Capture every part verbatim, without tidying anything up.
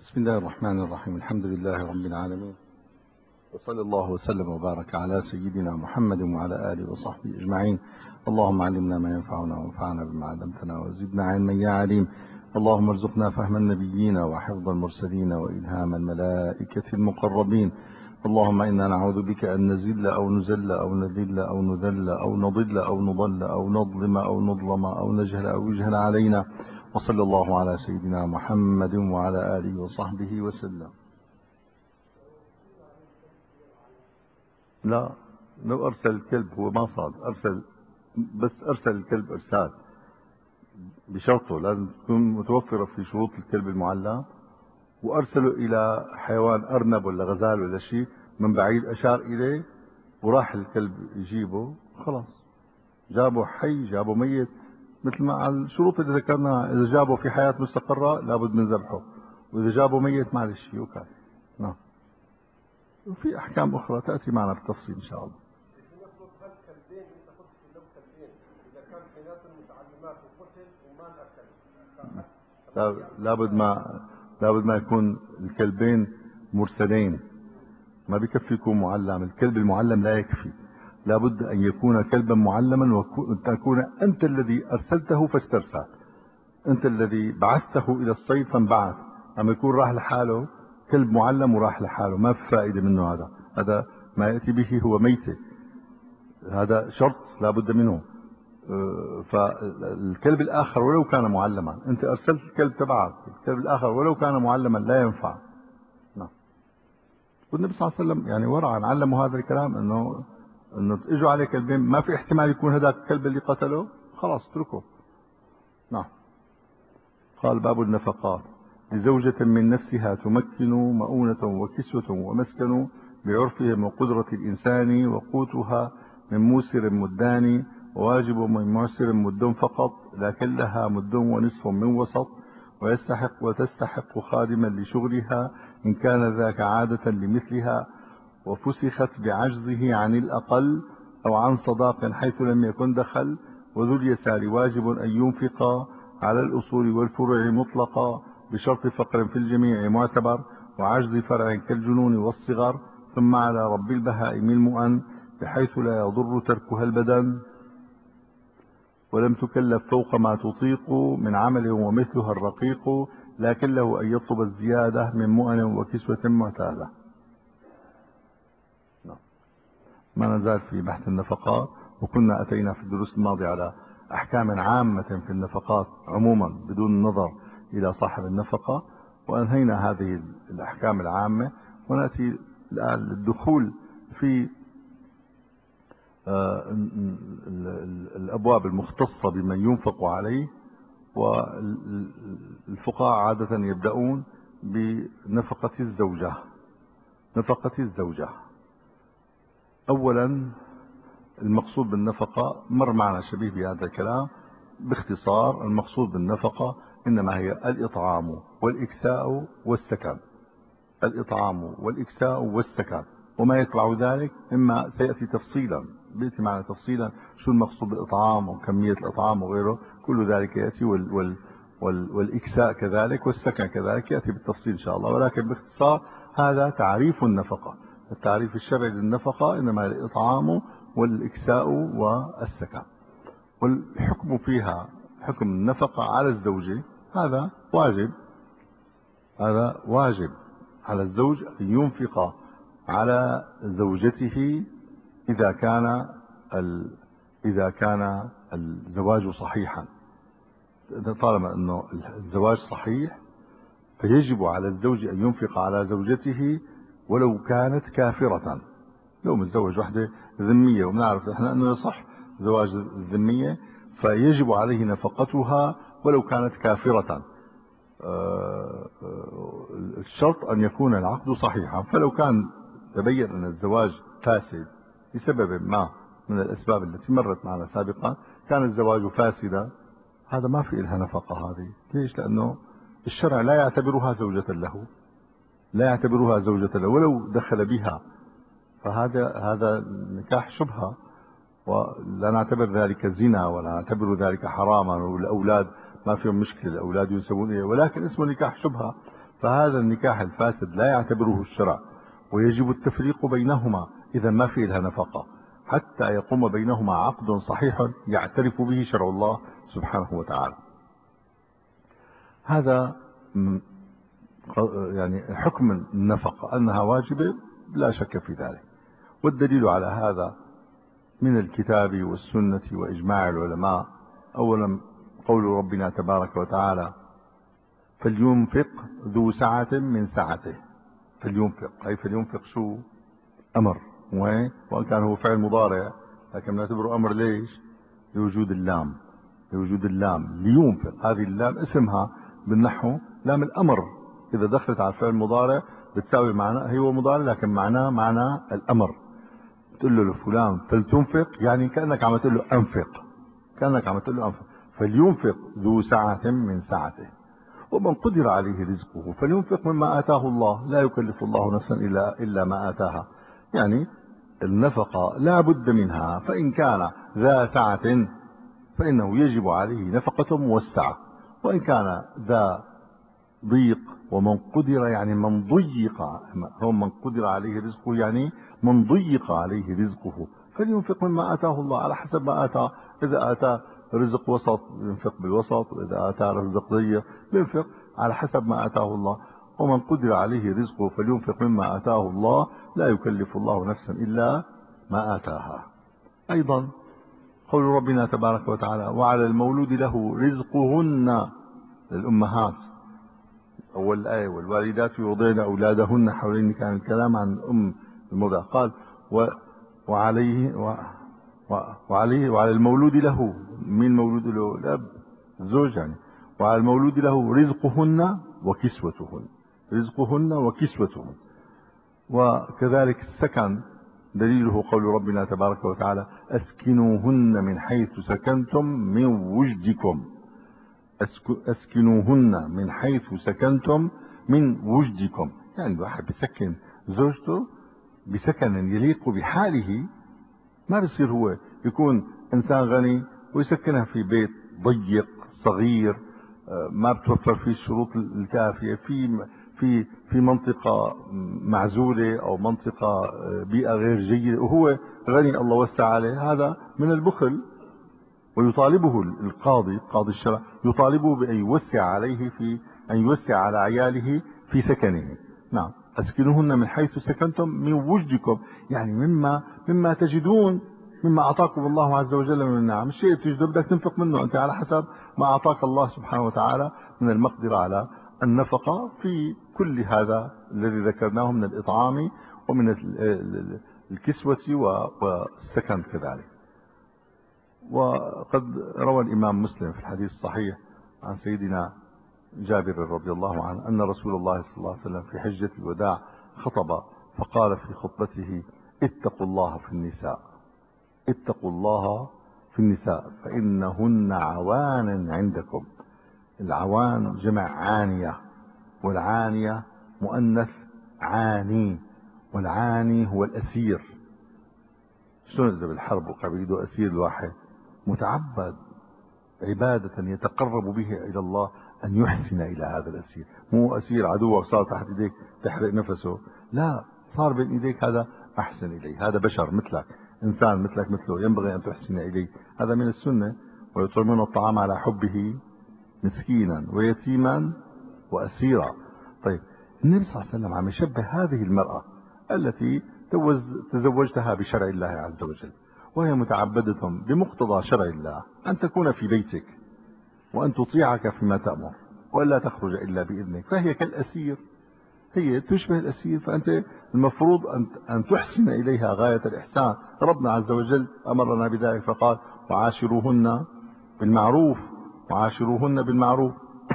بسم الله الرحمن الرحيم. الحمد لله رب العالمين، وصلى الله وسلم وبارك على سيدنا محمد وعلى آله وصحبه أجمعين. اللهم علمنا ما ينفعنا وانفعنا بما علمتنا وزدنا علما يا عليم. اللهم ارزقنا فهم النبيين وحفظ المرسلين وإلهام الملائكة المقربين. اللهم إنا نعوذ بك أن نزل أو نزل أو نذل أو نذل أو نضل أو نضل أو نظلم أو نظلم أو نجهل أو يجهل علينا. وصلى الله على سيدنا محمد وعلى آله وصحبه وسلم. لا، لو أرسل الكلب هو ما صاد، أرسل بس أرسل الكلب إرسال بشرطه لازم تكون متوفرة في شروط الكلب المعلم، وأرسله إلى حيوان أرنب ولا غزال ولا شيء من بعيد، أشار إليه وراح الكلب يجيبه، خلاص جابه حي جابه ميت مثل ما على الشروط اللي ذكرناها. إذا جابه في حياة مستقرة لابد من ذبحه، وإذا جابه ميت معلش يوكل. نعم، وفي أحكام أخرى تأتي معنا بالتفصيل إن شاء الله. لابد ما لابد ما يكون الكلبين مرسلين، ما بكفي يكون معلم. الكلب المعلم لا يكفي، لابد أن يكون كلبا معلما، وتكون أنت الذي أرسلته فاسترسل، أنت الذي بعثته إلى الصيد فانبعث. أما يكون راح لحاله كلب معلم وراح لحاله ما في فائدة منه. هذا هذا ما يأتي به هو ميتة، هذا شرط لابد منه. فالكلب الآخر ولو كان معلما، أنت أرسلت الكلب تبعك، الكلب الآخر ولو كان معلما لا ينفع. نعم. والنبي صلى الله عليه وسلم يعني ورعا علموا هذا الكلام، انه انه اجوا عليه كلبين ما في احتمال يكون هذاك الكلب اللي قتله، خلاص اتركه. نعم. قال باب النفقات: لزوجة من نفسها تمكن مؤونة وكسوة ومسكن بعرفهم وقدرة الإنسان، وقوتها من موسر مدان، وواجب من معسر مد فقط، لكن لها مد ونصف من وسط، ويستحق وتستحق خادما لشغلها إن كان ذاك عادة لمثلها، وفسخت بعجزه عن الأقل أو عن صداق حيث لم يكن دخل. وذو اليسار واجب أن ينفق على الأصول والفروع مطلقا بشرط فقر في الجميع معتبر، وعجز فرع كالجنون والصغر، ثم على رب البهائم المؤن بحيث لا يضر تركها البدن، ولم تكلف فوق ما تطيق من عمل ومثلها الرقيق، لكن له أن يطلب الزيادة من مؤن وكسوة معتادة. ما نزال في بحث النفقات، وكنا أتينا في الدروس الماضية على أحكام عامة في النفقات عموما بدون النظر إلى صاحب النفقة، وأنهينا هذه الأحكام العامة، ونأتي الآن للدخول في الأبواب المختصة بمن ينفق عليه. والفقهاء عادة يبدأون بنفقة الزوجة. نفقة الزوجة أولا، المقصود بالنفقة مر معنا شبيه بهذا الكلام باختصار. المقصود بالنفقة إنما هي الإطعام والإكساء والسكن، الإطعام والإكساء والسكن، وما يتبع ذلك إما سيأتي تفصيلا، بيأتي معنا تفصيلا شو المقصود بالإطعام وكمية الإطعام وغيره، كل ذلك يأتي، وال وال وال والإكساء كذلك والسكن كذلك يأتي بالتفصيل إن شاء الله. ولكن باختصار هذا تعريف النفقة. التعريف الشرعي للنفقة إنما الإطعام والإكساء والسكن، والحكم فيها حكم النفقة على الزوج. هذا واجب، هذا واجب على الزوج أن ينفق على زوجته إذا كان ال... إذا كان الزواج صحيحا. طالما أنه الزواج صحيح فيجب على الزوج أن ينفق على زوجته ولو كانت كافرة. لو متزوج وحدة ذمية وبنعرف احنا أنه يصح زواج الذمية، فيجب عليه نفقتها ولو كانت كافرة. الشرط أن يكون العقد صحيحا، فلو كان تبين أن الزواج فاسد لسبب ما من الأسباب التي مرت معنا سابقا، كان الزواج فاسدا، هذا ما في إلها نفقة. هذه ليش؟ لأنه الشرع لا يعتبرها زوجة له، لا يعتبرها زوجة له ولو دخل بها، فهذا هذا نكاح شبهة، ولا نعتبر ذلك زنا ولا نعتبر ذلك حراما، والأولاد ما فيهم مشكلة، الأولاد ينسبون إليه، ولكن اسمه نكاح شبهة. فهذا النكاح الفاسد لا يعتبره الشرع، ويجب التفريق بينهما إذا ما في لها نفقة، حتى يقوم بينهما عقد صحيح يعترف به شرع الله سبحانه وتعالى. هذا يعني حكم النفقة أنها واجبة لا شك في ذلك، والدليل على هذا من الكتاب والسنة وإجماع العلماء. أولا قول ربنا تبارك وتعالى: فلينفق ذو سعة من سعته. فلينفق أي فلينفق شو؟ أمر، وإن كان هو فعل مضارع لكن نعتبره أمر. ليش؟ لوجود اللام، لوجود اللام لينفق. هذه اللام اسمها بالنحو لام الأمر، إذا دخلت على الفعل المضارع بتساوي معناه، هو مضارع لكن معناه معنى الأمر. تقول له لفلان فلتنفق، يعني كأنك عم تقول له أنفق، كأنك عم تقول له أنفق. فلينفق ذو سعة من سعته ومن قدر عليه رزقه فلينفق مما آتاه الله لا يكلف الله نفسا إلا, إلا ما آتاها. يعني النفقة لا بد منها، فإن كان ذا سعة فإنه يجب عليه نفقة موسعة، وإن كان ذا ضيق ومن قدر يعني من ضيق، هو من قدر عليه رزقه يعني من ضيق عليه رزقه فلينفق مما آتاه الله على حسب ما آتاه. إذا آتاه رزق وسط ينفق بالوسط، وإذا آتاه رزق ضيق ينفق على حسب ما آتاه الله. ومن قدر عليه رزقه فلينفق مما آتاه الله لا يكلف الله نفسا إلا ما آتاها. أيضا قول ربنا تبارك وتعالى: وعلى المولود له رزقهن، للأمهات أول الآية: والوالدات يرضعن أولادهن حولين. كان الكلام عن أم المرضع. قال: و وعليه و وعليه وعلى المولود له، من مولود له؟ الأب، الزوج يعني. وعلى المولود له رزقهن وكسوتهن، رزقهن وكسوتهن. وكذلك السكن دليله قول ربنا تبارك وتعالى: أسكنوهن من حيث سكنتم من وجدكم. أسكنوهن من حيث سكنتم من وجدكم، يعني الواحد بيسكن زوجته بسكن يليق بحاله. ما بصير هو يكون إنسان غني ويسكنها في بيت ضيق صغير ما بتوفر فيه الشروط الكافية، في في في منطقة معزولة أو منطقة بيئة غير جيدة، وهو غني الله وسع عليه. هذا من البخل، ويطالبه القاضي قاضي الشرع يطالبه بأن يوسع عليه في أن يوسع على عياله في سكنه. نعم، أسكنوهن من حيث سكنتم من وجدكم، يعني مما مما تجدون، مما أعطاكم الله عز وجل من النعم. الشيء تجده بدك تنفق منه أنت على حسب ما أعطاك الله سبحانه وتعالى من المقدرة على النفقة في كل هذا الذي ذكرناه من الإطعام ومن الكسوة والسكن كذلك. وقد روى الإمام مسلم في الحديث الصحيح عن سيدنا جابر رضي الله عنه أن رسول الله صلى الله عليه وسلم في حجة الوداع خطب فقال في خطبته: اتقوا الله في النساء، اتقوا الله في النساء فإنهن عوان عندكم. العوان جمع عانية، والعانية مؤنث عاني، والعاني هو الأسير. شلون إذا بالحرب وقع بيده أسير الواحد متعبد عبادة يتقرب به إلى الله أن يحسن إلى هذا الأسير، مو أسير عدوك صار تحت إيديك تحرق نفسه، لا، صار بين إيديك هذا أحسن إليه، هذا بشر مثلك، إنسان مثلك مثله، ينبغي أن تحسن إليه. هذا من السنة. ويطعمون الطعام على حبه مسكينا ويتيما وأسيرا. طيب النبي صلى الله عليه وسلم عم يشبه هذه المرأة التي تزوجتها بشرع الله عز وجل، وهي متعبدة بمقتضى شرع الله أن تكون في بيتك وأن تطيعك فيما تأمر وألا تخرج إلا بإذنك، فهي كالأسير، هي تشبه الأسير، فأنت المفروض أن تحسن إليها غاية الإحسان. ربنا عز وجل أمرنا بذلك فقال: وعاشروهن بالمعروف، وعاشروهن بالمعروف.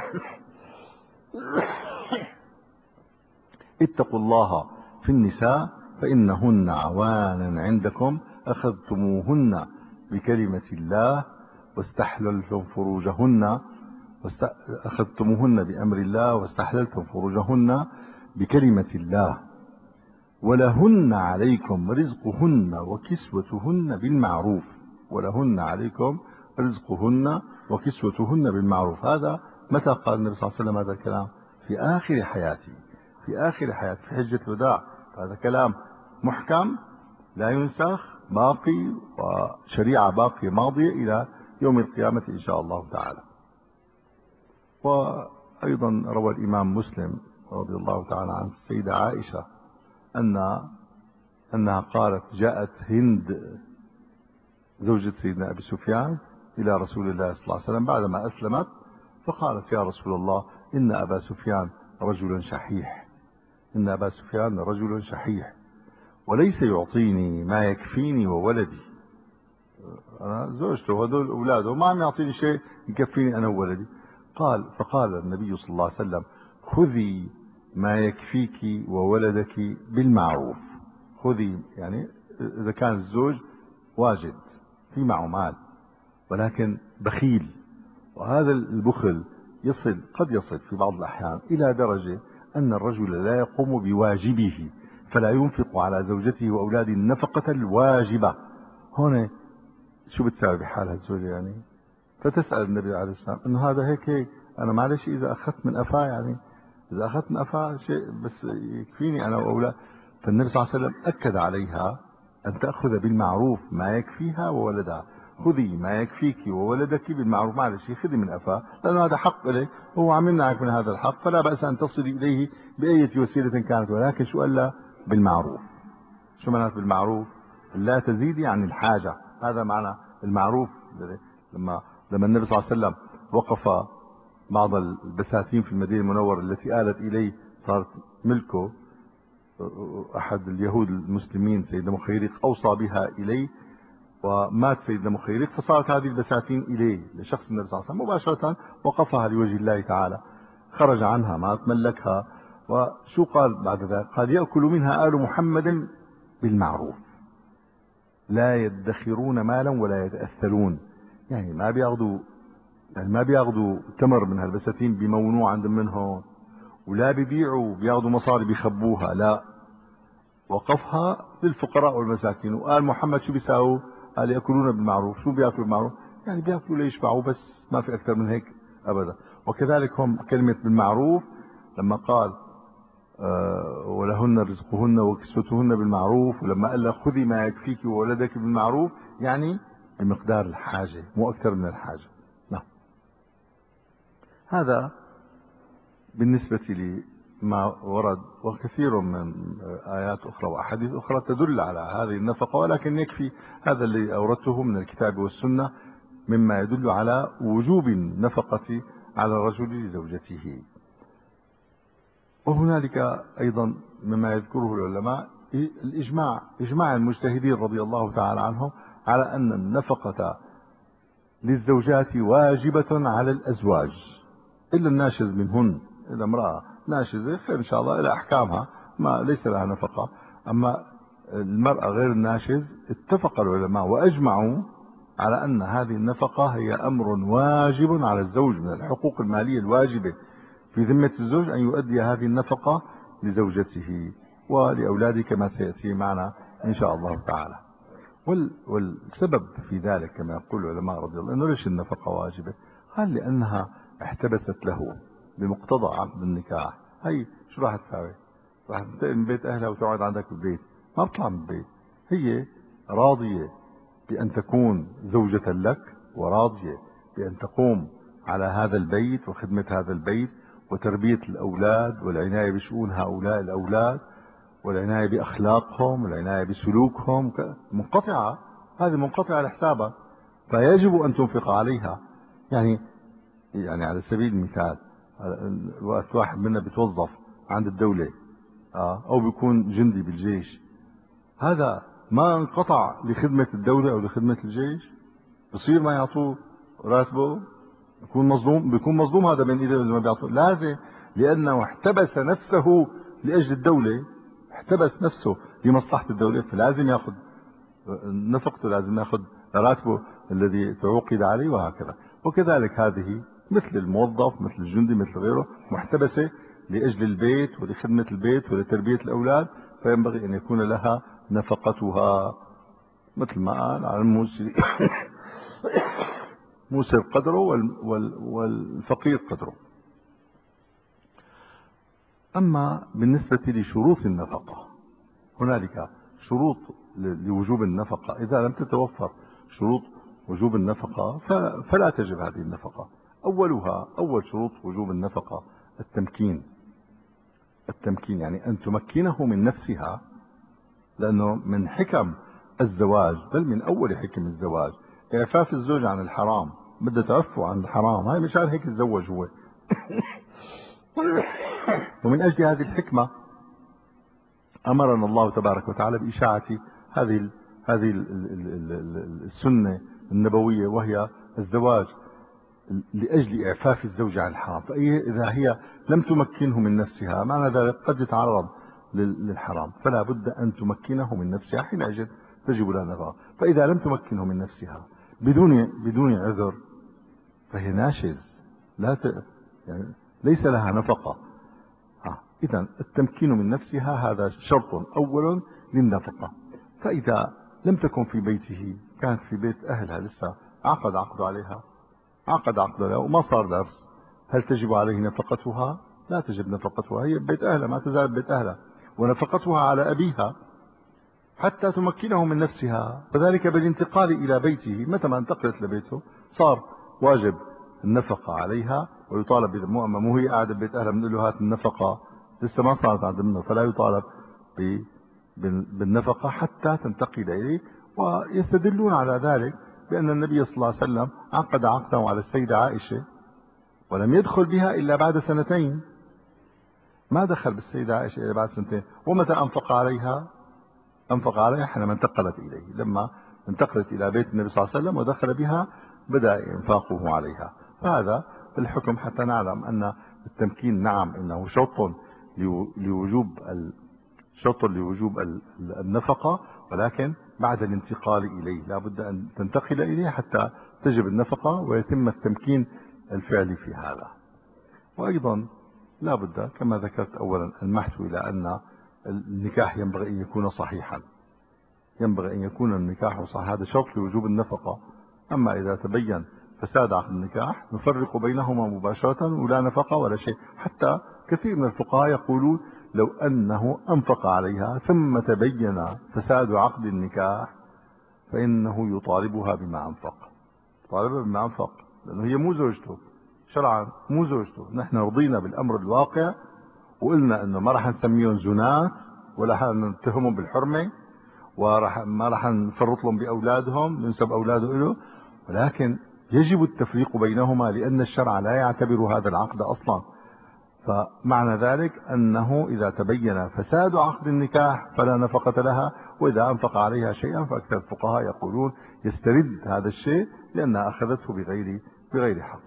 اتقوا الله في النساء فإنهن عوان عندكم أخذتموهن بكلمة الله واستحللتم فروجهن، أخذتموهن بأمر الله واستحللتم فروجهن بكلمة الله، ولهن عليكم رزقهن وكسوتهن بالمعروف. ولهن عليكم رزقهن وكسوتهن بالمعروف. هذا متى قال النبي صلى الله عليه وسلم هذا الكلام؟ في آخر حياتي في آخر حياتي في حجة الوداع. هذا كلام محكم لا ينسخ، باقي، وشريعة باقية ماضية إلى يوم القيامة إن شاء الله تعالى. وأيضا روى الإمام مسلم رضي الله تعالى عن السيدة عائشة أن أنها قالت: جاءت هند زوجة سيدنا أبي سفيان إلى رسول الله صلى الله عليه وسلم بعدما أسلمت، فقالت: يا رسول الله، إن أبا سفيان رجل شحيح إن أبا سفيان رجل شحيح وليس يعطيني ما يكفيني وولدي. أنا زوجته وهذول أولاده ما عم يعطيني شيء يكفيني أنا وولدي. قال فقال النبي صلى الله عليه وسلم: خذي ما يكفيك وولدك بالمعروف. خذي يعني إذا كان الزوج واجد في معه مال ولكن بخيل، وهذا البخل يصل قد يصل في بعض الأحيان إلى درجة أن الرجل لا يقوم بواجبه، فلا ينفق على زوجته وأولاده النفقة الواجبة. هنا شو بتساوي بحال هالزوجة يعني؟ فتسأل النبي عليه السلام انه هذا هيك هيك، انا معلش اذا اخذت من افاه، يعني اذا اخذت من افاه شيء بس يكفيني انا واولاد. فالنبي صلى الله عليه وسلم اكد عليها ان تاخذ بالمعروف ما يكفيها وولدها. خذي ما يكفيك وولدك بالمعروف، معلش خذي من افاه لانه هذا حق لك، هو عم يمنعك من هذا الحق، فلا باس ان تصلي اليه باي وسيله كانت، ولكن شو قال لها؟ بالمعروف. شو معناته بالمعروف؟ لا تزيدي عن الحاجه، هذا معنى المعروف. لما لما النبي صلى الله عليه وسلم وقف بعض البساتين في المدينة المنورة التي آلت إليه صارت ملكه، أحد اليهود المسلمين سيدنا مخيرق أوصى بها إليه، ومات سيدنا مخيرق، فصارت هذه البساتين إليه لشخص النبي صلى الله عليه وسلم مباشرة، وقفها لوجه الله تعالى، خرج عنها ما تملكها. وشو قال بعد ذلك؟ قال: يأكل منها آل محمد بالمعروف، لا يدخرون مالا ولا يتأثرون. يعني ما بياخذوا يعني ما بياخذوا تمر من هالبساتين بيمونوه عند منهم، ولا بيبيعوا بياخذوا مصاري بيخبوها، لا، وقفها للفقراء والمساكين. وقال محمد شو بيساووا؟ قال: ياكلون بالمعروف. شو بياكلوا بالمعروف؟ يعني بياكلوا ليشبعوا بس، ما في اكثر من هيك ابدا. وكذلك هم كلمه بالمعروف لما قال آه ولهن رزقهن وكسوتهن بالمعروف، ولما قال لها خذي ما يكفيك وولدك بالمعروف، يعني بمقدار الحاجه مو اكثر من الحاجه. نعم. هذا بالنسبة لي ما ورد، وكثير من آيات أخرى وأحاديث أخرى تدل على هذه النفقة، ولكن يكفي هذا اللي أوردته من الكتاب والسنة مما يدل على وجوب النفقة على الرجل لزوجته. وهنالك أيضا مما يذكره العلماء الإجماع إجماع المجتهدين رضي الله تعالى عنهم على أن النفقة للزوجات واجبة على الأزواج إلا الناشز منهن. إذا امرأة ناشزة خير إن شاء الله إلى أحكامها، ما ليس لها نفقة. أما المرأة غير الناشز اتفق العلماء وأجمعوا على أن هذه النفقة هي أمر واجب على الزوج، من الحقوق المالية الواجبة في ذمة الزوج أن يؤدي هذه النفقة لزوجته ولأولاده كما سيأتي معنا إن شاء الله تعالى. والسبب في ذلك كما يقول العلماء رضي الله عنهم، ليش النفقة واجبة؟ قال: لأنها احتبست له بمقتضى عقد النكاح. هي شو راح تساوي؟ راح تنتقل من بيت أهلها وتقعد عندك بالبيت؟ ما بتطلع من البيت. هي راضية بأن تكون زوجة لك، وراضية بأن تقوم على هذا البيت وخدمة هذا البيت وتربية الأولاد والعناية بشؤون هؤلاء الأولاد والعناية بأخلاقهم والعناية بسلوكهم. منقطعة، هذه منقطعة لحسابها، فيجب أن تنفق عليها. يعني يعني على سبيل المثال، وقت واحد منا بيتوظف عند الدولة أو بيكون جندي بالجيش، هذا ما انقطع لخدمة الدولة أو لخدمة الجيش، بصير ما يعطوه راتبه، بيكون مظلوم بيكون مظلوم هذا من إذا ما بيعطوه. لازم، لأنه احتبس نفسه لأجل الدولة، احتبس نفسه لمصلحة الدولة، فلازم ياخذ نفقته، لازم ياخذ راتبه الذي تعوقد عليه، وهكذا. وكذلك هذه مثل الموظف، مثل الجندي، مثل غيره، محتبسة لأجل البيت ولخدمة البيت ولتربية الأولاد، فينبغي أن يكون لها نفقتها، مثل ما قال: على الموسر موسر قدره والفقير قدره. أما بالنسبة لشروط النفقة، هنالك شروط لوجوب النفقة. إذا لم تتوفر شروط وجوب النفقة فلا تجب هذه النفقة. أولها أول شروط وجوب النفقة التمكين. التمكين يعني أن تمكنه من نفسها، لأنه من حكم الزواج، بل من أول حكم الزواج إعفاف الزوج عن الحرام. بدها تعفه عن الحرام، هاي مشان هيك تزوج هو. ومن أجل هذه الحكمة أمرنا الله تبارك وتعالى بإشاعة هذه هذه السنة النبوية، وهي الزواج لأجل إعفاف الزوج عن الحرام. فإذا هي لم تمكنه من نفسها، معنى ذلك قد يتعرض للحرام، فلا بد أن تمكنه من نفسها، حينئذ تجب لها نفقة. فإذا لم تمكنه من نفسها بدون بدون عذر فهي ناشز، لا ت... يعني ليس لها نفقة. إذا التمكين من نفسها هذا شرط أول للنفقة. فإذا لم تكن في بيته، كانت في بيت أهلها، لسه عقد عقد عليها عقد عقد عليها وما صار درس، هل تجب عليه نفقتها؟ لا تجب نفقتها، هي بيت أهلها، ما تزال بيت أهلها، ونفقتها على أبيها حتى تمكنه من نفسها. وذلك بالانتقال إلى بيته. متى ما انتقلت لبيته صار واجب النفقة عليها، ويطالب بالمؤمن. مو هي قاعدة ببيت أهلها بنقول له هات النفقة، لسه ما صارت عند منه، فلا يطالب بالنفقة حتى تنتقل إليه. ويستدلون على ذلك بأن النبي صلى الله عليه وسلم عقد عقده على السيدة عائشة ولم يدخل بها إلا بعد سنتين، ما دخل بالسيدة عائشة إلا بعد سنتين. ومتى أنفق عليها؟ أنفق عليها حينما انتقلت إليه، لما انتقلت إلى بيت النبي صلى الله عليه وسلم ودخل بها بدأ إنفاقه عليها. فهذا الحكم حتى نعلم أن التمكين نعم إنه شرط لوجوب شرط لوجوب النفقة، ولكن بعد الانتقال إليه لا بد أن تنتقل إليه حتى تجب النفقة ويتم التمكين الفعلي في هذا. وأيضا لا بد كما ذكرت أولا المحث إلى أن النكاح ينبغي أن يكون صحيحا، ينبغي أن يكون النكاح صحيح، هذا شرط لوجوب النفقة. أما إذا تبين فساد عقد النكاح نفرق بينهما مباشرة ولا نفقة ولا شيء. حتى كثير من الفقهاء يقولون لو أنه أنفق عليها ثم تبين فساد عقد النكاح فإنه يطالبها بما أنفق، يطالبها بما أنفق، لأنه هي مو زوجته شرعا، مو زوجته. نحن رضينا بالأمر الواقع وقلنا أنه ما راح نسميهم زنات ولا راح نتهمهم بالحرمة وراح ما راح نفرط لهم بأولادهم ننسب أولاده له، ولكن يجب التفريق بينهما لأن الشرع لا يعتبر هذا العقد أصلا. فمعنى ذلك أنه إذا تبين فساد عقد النكاح فلا نفقة لها، وإذا أنفق عليها شيئا فأكثر الفقهاء يقولون يسترد هذا الشيء لأنها أخذته بغير بغير حق.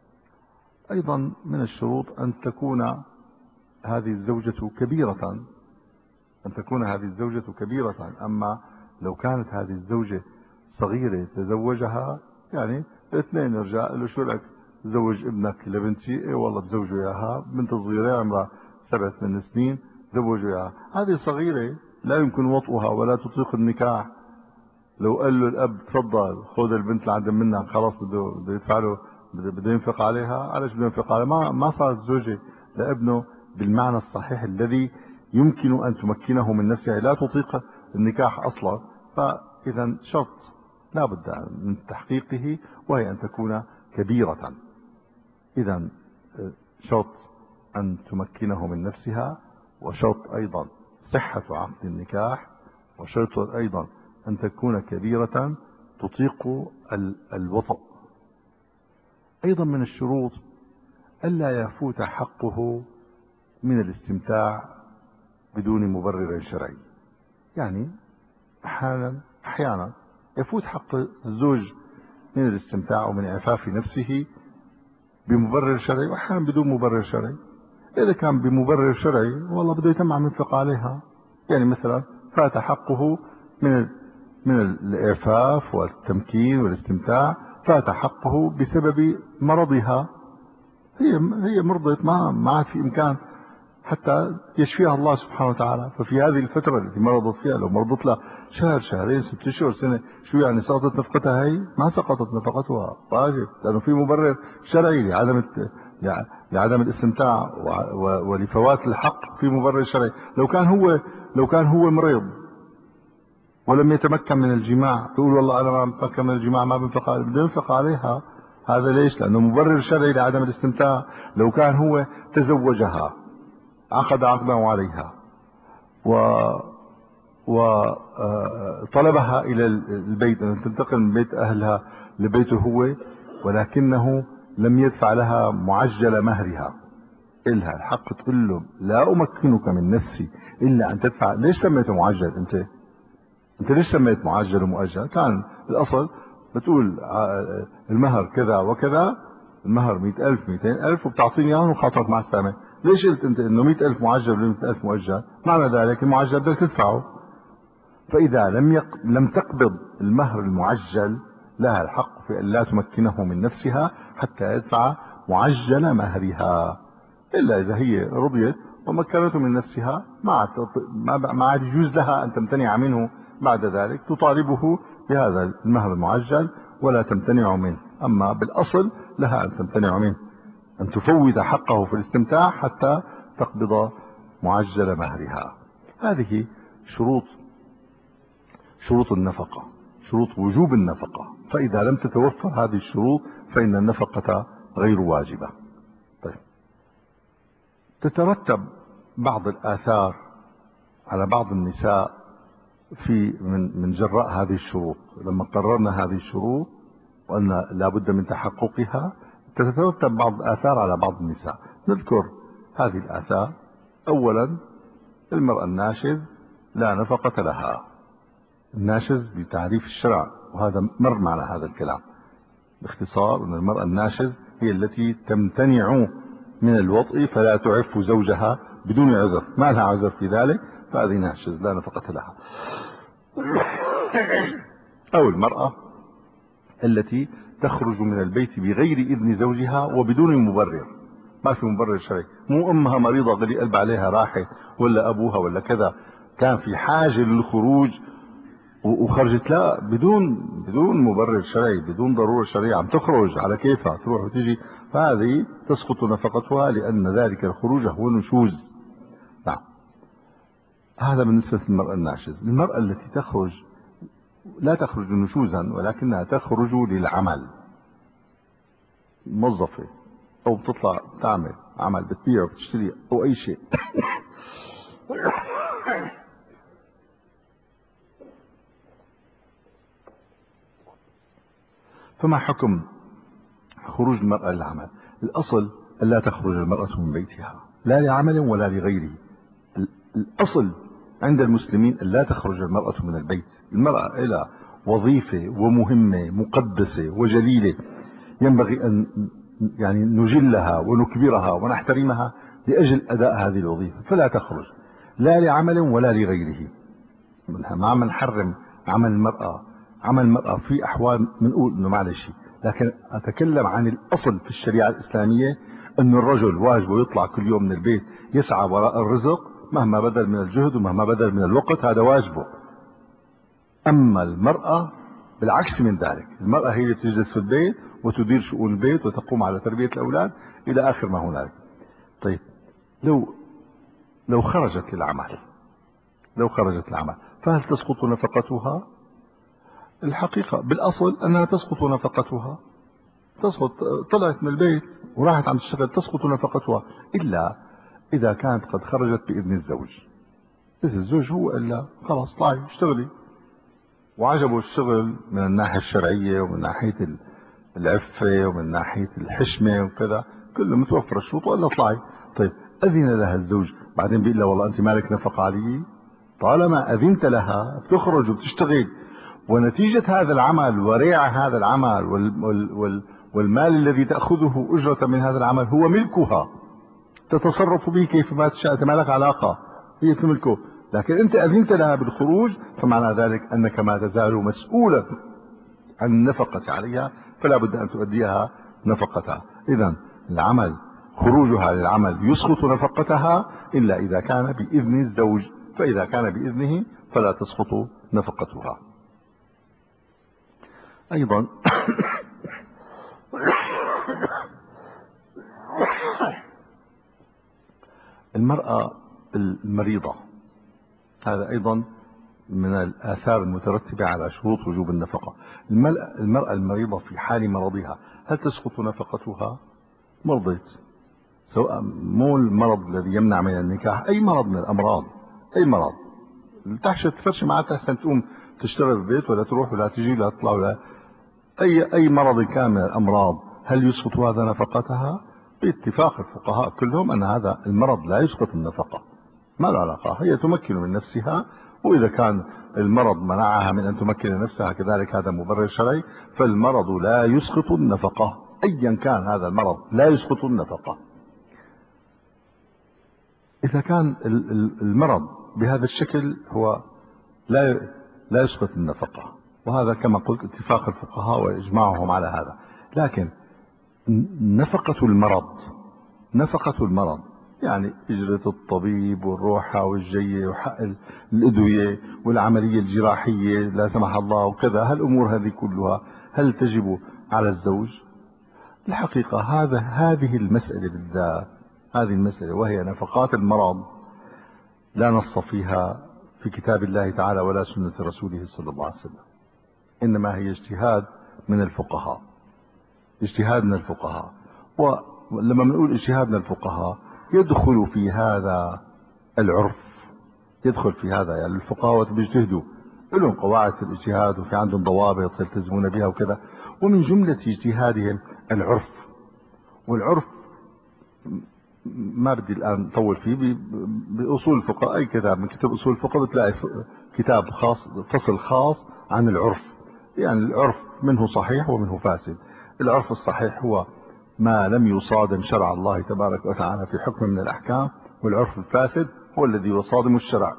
أيضا من الشروط أن تكون هذه الزوجة كبيرة، أن تكون هذه الزوجة كبيرة. أما لو كانت هذه الزوجة صغيرة تزوجها، يعني اثنين رجال له شو لك زوج ابنك لبنتي، اي والله تزوجوا اياها، بنت صغيرة عمرها سبع ثمان سنين زوجوا اياها، هذه صغيرة لا يمكن وطئها ولا تطيق النكاح. لو قال له الأب تفضل خذ البنت اللي عند منك، خلاص بده بده يدفع له، بده ينفق عليها، علاش بده ينفق عليها؟ ما ما صارت زوجة لابنه بالمعنى الصحيح الذي يمكن أن تمكنه من نفسها، لا تطيق النكاح أصلا. فإذا شرط لا بد من تحقيقه وهي أن تكون كبيرة. إذا شرط أن تمكنه من نفسها، وشرط أيضا صحة عقد النكاح، وشرط أيضا أن تكون كبيرة تطيق الوطأ. أيضا من الشروط ألا يفوت حقه من الاستمتاع بدون مبرر شرعي. يعني أحيانا أحيانا يفوت حق الزوج من الاستمتاع ومن إعفاف نفسه بمبرر شرعي، وأحيانا بدون مبرر شرعي. إذا كان بمبرر شرعي والله بده يتمع ينفق عليها، يعني مثلا فات حقه من من الإعفاف والتمكين والاستمتاع، فات حقه بسبب مرضها، هي هي مرضت، ما ما عاد في إمكان حتى يشفيها الله سبحانه وتعالى. ففي هذه الفترة التي مرضت فيها، لو مرضت لها شهر شهرين ست شهور سنة، شو يعني سقطت نفقتها؟ هي ما سقطت نفقتها، واجب، لأنه في مبرر شرعي لعدم لعدم الاستمتاع ولفوات الحق في مبرر شرعي. لو كان هو لو كان هو مريض ولم يتمكن من الجماع، تقول والله انا ما بتمكن من الجماع ما بنفق عليها، بده ينفق عليها. هذا ليش؟ لانه مبرر شرعي لعدم الاستمتاع. لو كان هو تزوجها، عقد عقده عليها، و وطلبها الى البيت ان تنتقل من بيت اهلها لبيته هو، ولكنه لم يدفع لها معجل مهرها، إلها الحق تقول له لا أمكنك من نفسي إلا أن تدفع. ليش سميته معجل؟ أنت أنت ليش سميت معجل ومؤجل؟ كان الأصل بتقول المهر كذا وكذا، المهر مئة ألف مئتين ألف وبتعطيني إياهم وخاطرك مع السلامة. ليش قلت أنت إنه مئة ألف معجل ومئة ألف مؤجل؟ معنى ذلك المعجل بدك تدفعه. فإذا لم يق... لم تقبض المهر المعجل، لها الحق في أن لا تمكنه من نفسها حتى يدفع معجل مهرها، إلا إذا هي رضيت ومكنته من نفسها ما عاد ما عاد يجوز لها أن تمتنع منه. بعد ذلك تطالبه بهذا المهر المعجل ولا تمتنع منه. أما بالأصل لها أن تمتنع منه، أن تفوت حقه في الاستمتاع حتى تقبض معجل مهرها. هذه شروط شروط النفقة، شروط وجوب النفقة. فإذا لم تتوفر هذه الشروط فإن النفقة غير واجبة. طيب، تترتب بعض الآثار على بعض النساء في من من جراء هذه الشروط. لما قررنا هذه الشروط وأن لا بد من تحققها، تترتب بعض الآثار على بعض النساء. نذكر هذه الآثار. أولا، المرأة الناشز لا نفقة لها. الناشز بتعريف الشرع، وهذا مر معنا هذا الكلام باختصار، أن المرأة الناشز هي التي تمتنع من الوطء فلا تعف زوجها بدون عذر، ما لها عذر في ذلك، فهذه ناشز لا نفقة لها. أو المرأة التي تخرج من البيت بغير إذن زوجها وبدون مبرر، ما في مبرر شرعي، مو أمها مريضة غلي قلب عليها راحت، ولا أبوها ولا كذا كان في حاجة للخروج وخرجت، لا، بدون بدون مبرر شرعي، بدون ضرورة شرعية، عم تخرج على كيفها تروح وتيجي، فهذه تسقط نفقتها لأن ذلك الخروج هو نشوز. نعم، هذا بالنسبة للمرأة الناشز. المرأة التي تخرج لا تخرج نشوزا ولكنها تخرج للعمل، موظفة أو بتطلع تعمل عمل، بتبيع وبتشتري أو أي شيء. فما حكم خروج المرأة للعمل؟ الأصل ألا تخرج المرأة من بيتها لا لعمل ولا لغيره. الأصل عند المسلمين ألا تخرج المرأة من البيت. المرأة إلى وظيفة ومهمة مقدسة وجليلة، ينبغي أن يعني نجلها ونكبرها ونحترمها لأجل أداء هذه الوظيفة، فلا تخرج لا لعمل ولا لغيره. ما منحرم عمل المرأة، عمل المرأة في أحوال بنقول إنه معلش، لكن أتكلم عن الأصل في الشريعة الإسلامية أن الرجل واجبه يطلع كل يوم من البيت يسعى وراء الرزق مهما بذل من الجهد ومهما بذل من الوقت، هذا واجبه. أما المرأة بالعكس من ذلك، المرأة هي اللي تجلس في البيت وتدير شؤون البيت وتقوم على تربية الأولاد إلى آخر ما هنالك. طيب، لو لو خرجت للعمل لو خرجت للعمل فهل تسقط نفقتها؟ الحقيقة بالأصل أنها تسقط نفقتها، تسقط، طلعت من البيت وراحت عم تشتغل تسقط نفقتها، إلا إذا كانت قد خرجت بإذن الزوج. إذا الزوج هو إلا خلاص طلعي اشتغلي وعجبه الشغل من الناحية الشرعية ومن ناحية العفة ومن ناحية الحشمة وكذا، كله متوفر الشروط وإلا طلعي. طيب، أذن لها الزوج بعدين بيقول لها والله أنت مالك نفقة علي، طالما أذنت لها بتخرج وبتشتغل، ونتيجة هذا العمل وريع هذا العمل وال وال وال والمال الذي تأخذه أجرة من هذا العمل هو ملكها، تتصرف به كيفما تشاء، ما لك علاقة، هي تملكه. لكن أنت أذنت لها بالخروج فمعنى ذلك أنك ما تزال مسؤولا عن النفقة عليها، فلا بد أن تؤديها نفقتها. إذن العمل خروجها للعمل يسقط نفقتها إلا إذا كان بإذن الزوج، فإذا كان بإذنه فلا تسقط نفقتها. أيضا المرأة المريضة، هذا أيضا من الآثار المترتبة على شروط وجوب النفقة. المرأة المريضة في حال مرضها هل تسقط نفقتها؟ مرضت، سواء مو المرض الذي يمنع من النكاح، أي مرض من الأمراض، أي مرض تحشى تفرش معها أحسن تقوم تشتغل في البيت ولا تروح ولا تجي ولا تطلع ولا أي أي مرض كان من الأمراض، هل يسقط هذا نفقتها؟ باتفاق الفقهاء كلهم أن هذا المرض لا يسقط النفقة، ما له علاقة، هي تمكن من نفسها، وإذا كان المرض منعها من أن تمكن من نفسها كذلك هذا مبرر شرعي، فالمرض لا يسقط النفقة أيا كان هذا المرض، لا يسقط النفقة. إذا كان المرض بهذا الشكل هو لا لا يسقط النفقة، وهذا كما قلت اتفاق الفقهاء وإجماعهم على هذا. لكن نفقة المرض نفقة المرض يعني إجرة الطبيب والروحة والجية وحق الأدوية والعملية الجراحية لا سمح الله وكذا، هالأمور هذه كلها هل تجب على الزوج؟ الحقيقة هذا هذه المسألة بالذات، هذه المسألة وهي نفقات المرض، لا نص فيها في كتاب الله تعالى ولا سنة رسوله صلى الله عليه وسلم، إنما هي اجتهاد من الفقهاء، اجتهاد من الفقهاء. ولما بنقول اجتهاد من الفقهاء يدخل في هذا العرف، يدخل في هذا يعني الفقهاء بيجتهدوا لهم قواعد في الاجتهاد وفي عندهم ضوابط يلتزمون بها وكذا، ومن جملة اجتهادهم العرف. والعرف ما بدي الآن أطول فيه، بأصول الفقه أي كتاب من كتب أصول الفقه بتلاقي كتاب خاص، فصل خاص عن العرف، يعني العرف منه صحيح ومنه فاسد. العرف الصحيح هو ما لم يصادم شرع الله تبارك وتعالى في حكم من الأحكام، والعرف الفاسد هو الذي يصادم الشرع.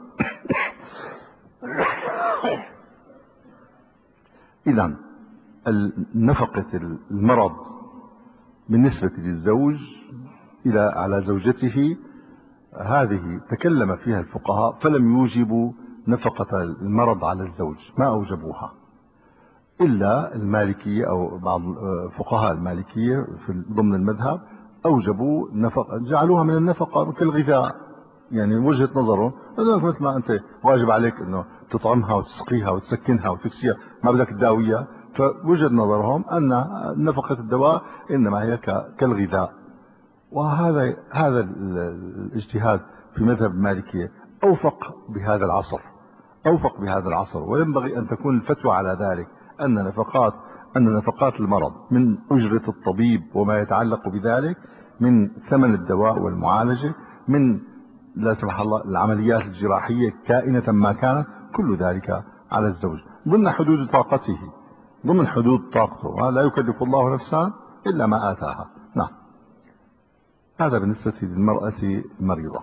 إذن نفقة المرض بالنسبة للزوج إلى على زوجته هذه تكلم فيها الفقهاء فلم يوجبوا نفقة المرض على الزوج، ما أوجبوها إلا المالكية أو بعض فقهاء المالكية في ضمن المذهب أوجبوا نفقة، جعلوها من النفقة كالغذاء، يعني وجهة نظرهم مثل ما أنت واجب عليك أنه تطعمها وتسقيها وتسكنها وتكسيها، ما بدك تداويها، فوجهة نظرهم أن نفقة الدواء إنما هي كالغذاء. وهذا هذا الاجتهاد في مذهب المالكية أوفق بهذا العصر، أوفق بهذا العصر، وينبغي أن تكون الفتوى على ذلك، أن نفقات أن نفقات المرض من أجرة الطبيب وما يتعلق بذلك، من ثمن الدواء والمعالجة، من لا سمح الله العمليات الجراحية كائنة ما كانت، كل ذلك على الزوج ضمن حدود طاقته، ضمن حدود طاقته، لا يكلف الله نفسا إلا ما آتاها. نعم، هذا بالنسبة للمرأة المريضة.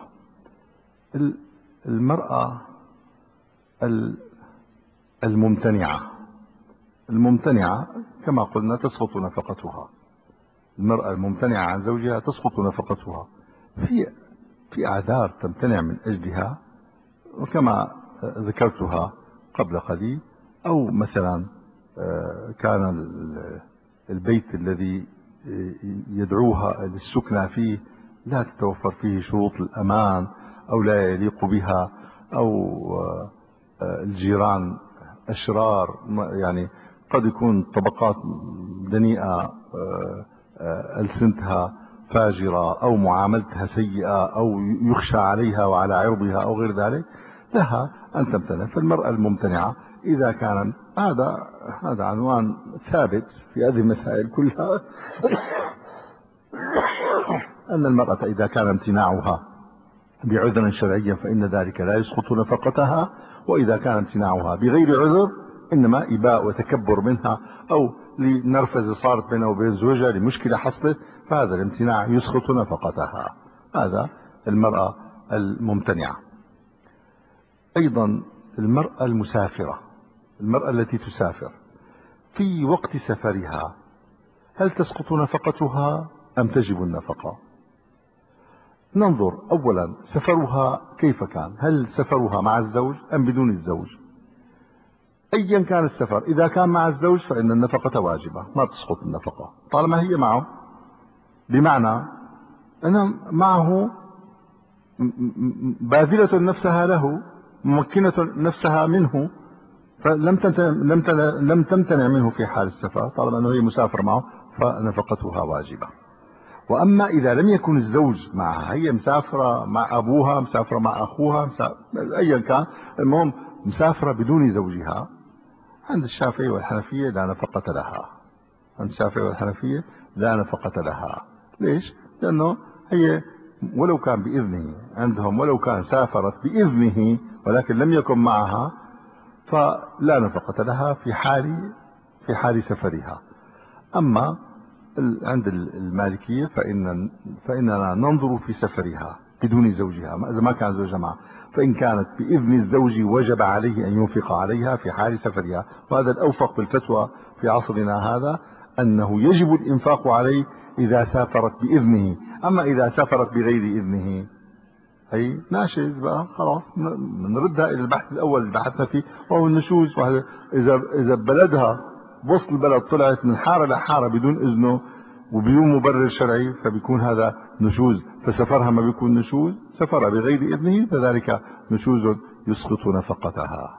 المرأة الممتنعة الممتنعة كما قلنا تسقط نفقتها، المرأة الممتنعة عن زوجها تسقط نفقتها في في أعذار تمتنع من أجلها، وكما ذكرتها قبل قليل، أو مثلا كان البيت الذي يدعوها للسكنى فيه لا تتوفر فيه شروط الأمان أو لا يليق بها، أو الجيران أشرار، يعني قد يكون طبقات دنيئة ألسنتها فاجرة أو معاملتها سيئة أو يخشى عليها وعلى عرضها أو غير ذلك، لها أن تمتنع. فالمرأة الممتنعة إذا كان هذا هذا عنوان ثابت في هذه المسائل كلها أن المرأة إذا كان امتناعها بعذر شرعي فإن ذلك لا يسقط نفقتها، وإذا كان امتناعها بغير عذر إنما إباء وتكبر منها أو لنرفزة صارت بينه وبين زوجها لمشكلة حصلت، فهذا الامتناع يسقط نفقتها. هذا المرأة الممتنعة. أيضا المرأة المسافرة، المرأة التي تسافر في وقت سفرها هل تسقط نفقتها أم تجب النفقة؟ ننظر أولا سفرها كيف كان، هل سفرها مع الزوج أم بدون الزوج؟ أيا كان السفر، إذا كان مع الزوج فإن النفقة واجبة، ما تسقط النفقة طالما هي معه، بمعنى أنا معه باذلة نفسها له، ممكنة نفسها منه، فلم تمتنع لم لم تمتنع منه في حال السفر، طالما أنه هي مسافر معه فنفقتها واجبة. وأما إذا لم يكن الزوج معها، هي مسافرة مع أبوها، مسافرة مع أخوها، أيا كان، المهم مسافرة بدون زوجها، عند الشافعي والحنفية لا نفقة لها. عند الشافعي والحنفية لا نفقة لها. ليش؟ لأنه هي ولو كان بإذنه عندهم، ولو كان سافرت بإذنه ولكن لم يكن معها، فلا نفقة لها في حال في حال سفرها. أما عند المالكية فإن فإننا ننظر في سفرها بدون زوجها، إذا ما كان زوجها معها، فإن كانت بإذن الزوج وجب عليه أن ينفق عليها في حال سفرها. وهذا الأوفق بالفتوى في عصرنا هذا، أنه يجب الإنفاق عليه إذا سافرت بإذنه. أما إذا سافرت بغير إذنه هي ناشز بقى، خلاص نردها إلى البحث الأول اللي بحثنا فيه، وهو النشوز. إذا إذا بلدها بوسط البلد طلعت من حارة لحارة بدون إذنه وبدون مبرر شرعي، فبيكون هذا نشوز، فسفرها ما بيكون نشوز. سفرها بغير إذنه فذلك نشوز يسقط نفقتها.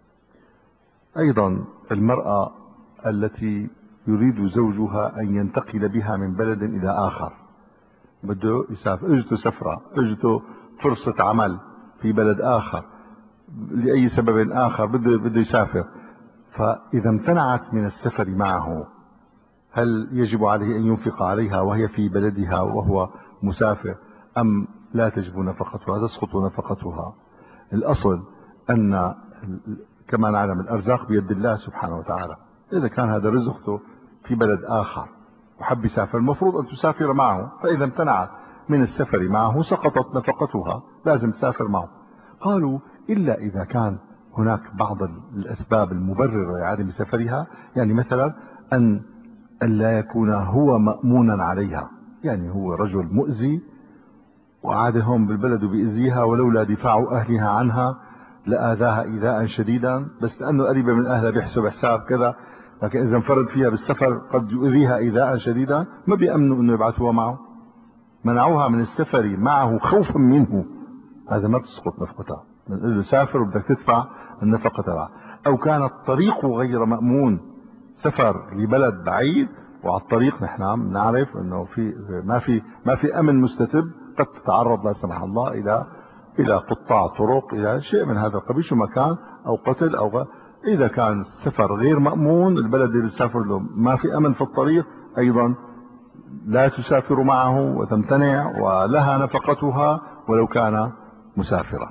أيضا المرأة التي يريد زوجها أن ينتقل بها من بلد إلى آخر، بده يسافر، اجته سفرة، اجته فرصة عمل في بلد آخر لأي سبب آخر، بده بده يسافر، فإذا امتنعت من السفر معه، هل يجب عليه أن ينفق عليها وهي في بلدها وهو مسافر، أم لا تجب نفقتها، تسقط نفقتها؟ الأصل أن كما نعلم الأرزاق بيد الله سبحانه وتعالى. إذا كان هذا رزقته في بلد آخر وحب يسافر، المفروض أن تسافر معه، فإذا امتنعت من السفر معه سقطت نفقتها، لازم تسافر معه. قالوا إلا إذا كان هناك بعض الأسباب المبررة لعدم سفرها، يعني مثلا أن لا يكون هو مأمونا عليها، يعني هو رجل مؤذي وعاد هون بالبلد وبيأذيها، ولولا دفاع أهلها عنها لآذاها إيذاء شديدا، بس لأنه قريبة من أهلها بيحسب حساب كذا، لكن إذا انفرد فيها بالسفر قد يؤذيها إيذاء شديدا، ما بيأمنوا أنه يبعثوها معه، منعوها من السفر معه خوفا منه. هذا ما بتسقط نفقتها، إذا سافر وبدك تدفع النفقة تبعها. أو كان الطريق غير مأمون، سفر لبلد بعيد وعلى الطريق نحن نعرف أنه في ما في ما في أمن مستتب، قد تتعرض لا سمح الله إلى إلى قطاع طرق، إلى شيء من هذا القبيل، شو مكان أو قتل أو غ... إذا كان السفر غير مأمون، البلد اللي تسافر له ما في أمن في الطريق، أيضا لا تسافر معه وتمتنع ولها نفقتها ولو كان مسافرا.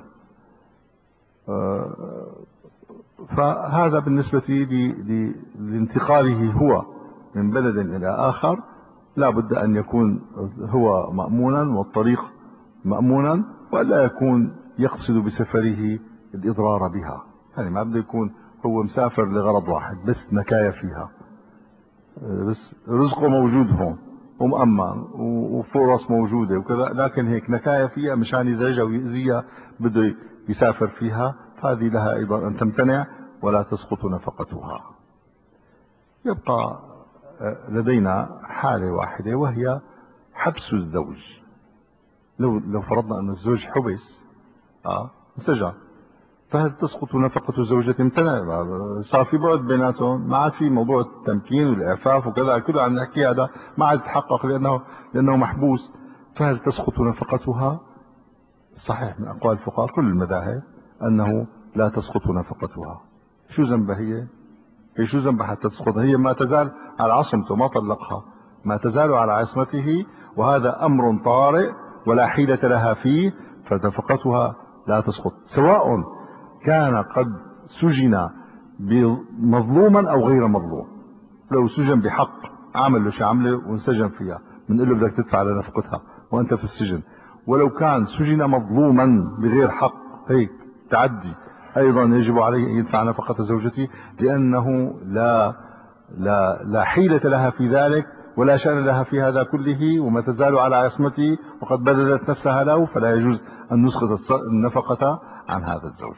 فهذا بالنسبة لانتقاله هو من بلد إلى آخر، لا بد أن يكون هو مأمونا والطريق مأمونا، ولا يكون يقصد بسفره الإضرار بها، يعني ما بده يكون هو مسافر لغرض واحد بس نكاية فيها، بس رزقه موجود هون ومأمن وفرص موجودة وكذا، لكن هيك نكاية فيها مشان يزعجها ويأذيها بده يسافر فيها، هذه لها أيضا أن تمتنع ولا تسقط نفقتها. يبقى لدينا حالة واحدة وهي حبس الزوج. لو لو فرضنا أن الزوج حبس اه انسجن، فهل تسقط نفقة الزوجة؟ امتنع، صار في بعد بيناتهم، ما عاد في موضوع التمكين والإعفاف وكذا، كله عم نحكي هذا ما عاد يتحقق لأنه لأنه محبوس. فهل تسقط نفقتها؟ صحيح من أقوال الفقهاء كل المذاهب أنه لا تسقط نفقتها. شو ذنبها هي؟ هي شو ذنبها حتى تسقط؟ هي ما تزال على عصمته، ما طلقها، ما تزال على عصمته، وهذا أمر طارئ ولا حيلة لها فيه، فنفقتها لا تسقط، سواء كان قد سجن مظلوما أو غير مظلوم. لو سجن بحق، عمل له شي عمله وانسجن فيها، بنقول له بدك تدفع لنفقتها وأنت في السجن. ولو كان سجن مظلوما بغير حق، هيك تعدي، أيضا يجب عليه أن يدفع نفقة زوجته، لأنه لا لا لا حيلة لها في ذلك ولا شأن لها في هذا كله، وما تزال على عصمته وقد بذلت نفسها له، فلا يجوز أن نسقط النفقة عن هذا الزوج.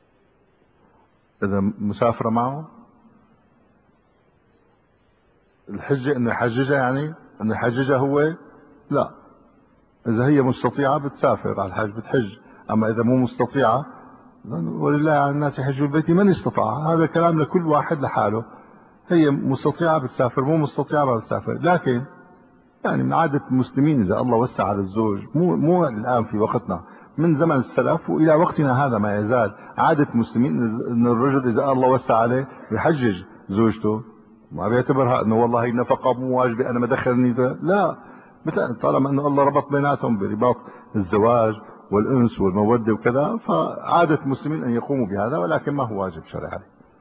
إذا مسافرة معه، الحجة انه يحججها، يعني انه يحججها هو؟ لا، اذا هي مستطيعة بتسافر على الحج بتحج، اما اذا مو مستطيعة ولله على الناس يحجوا البيت من استطاع، هذا كلام لكل واحد لحاله. هي مستطيعة بتسافر، مو مستطيعة ما بتسافر. لكن يعني من عادة المسلمين إذا الله وسع على الزوج، مو مو الآن في وقتنا، من زمن السلف وإلى وقتنا هذا ما يزال عادة المسلمين أن الرجل إذا الله وسع عليه يحجج زوجته، ما بيعتبرها أنه والله هي نفقة مو واجبة أنا ما دخلني ده. لا، طالما أنه الله ربط بيناتهم برباط الزواج والأنس والمودة وكذا، فعادة المسلمين أن يقوموا بهذا، ولكن ما هو واجب شرعي.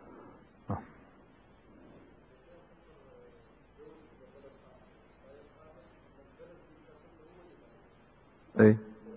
ايه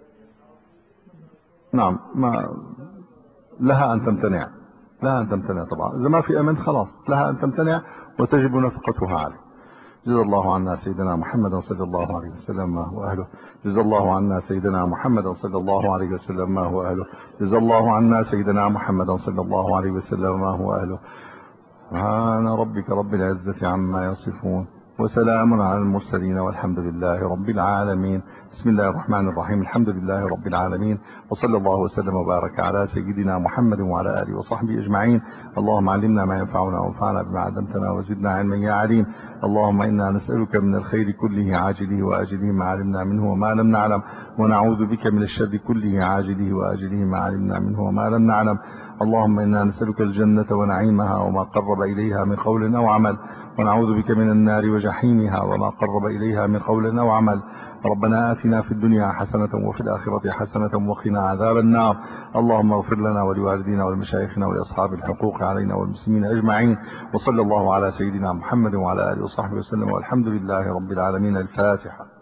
نعم، ما لها ان تمتنع، لها ان تمتنع طبعا، اذا ما في امن خلاص لها ان تمتنع وتجب نفقتها عليه. جزا الله عنا سيدنا محمد صلى الله عليه وسلم ما هو اهله. جزا الله عنا سيدنا محمد صلى الله عليه وسلم ما هو اهله. جزا الله عنا سيدنا محمد صلى الله عليه وسلم ما هو اهله. سبحان ربك رب العزة عما يصفون، وسلام على المرسلين، والحمد لله رب العالمين. بسم الله الرحمن الرحيم. الحمد لله رب العالمين، وصلى الله وسلم وبارك على سيدنا محمد وعلى آله وصحبه أجمعين. اللهم علمنا ما ينفعنا وانفعنا بما علمتنا وزدنا علما يا عليم. اللهم إنا نسألك من الخير كله عاجله وآجله ما علمنا منه وما لم نعلم، ونعوذ بك من الشر كله عاجله وآجله ما علمنا منه وما لم نعلم. اللهم إنا نسألك الجنة ونعيمها وما قرب إليها من قول أو عمل، ونعوذ بك من النار وجحيمها وما قرب إليها من قول أو عمل. ربنا آتنا في الدنيا حسنة وفي الآخرة حسنة وقنا عذاب النار. اللهم اغفر لنا ولوالدينا ولمشايخنا ولأصحاب الحقوق علينا والمسلمين أجمعين. وصلى الله على سيدنا محمد وعلى آله وصحبه وسلم، والحمد لله رب العالمين. الفاتحة.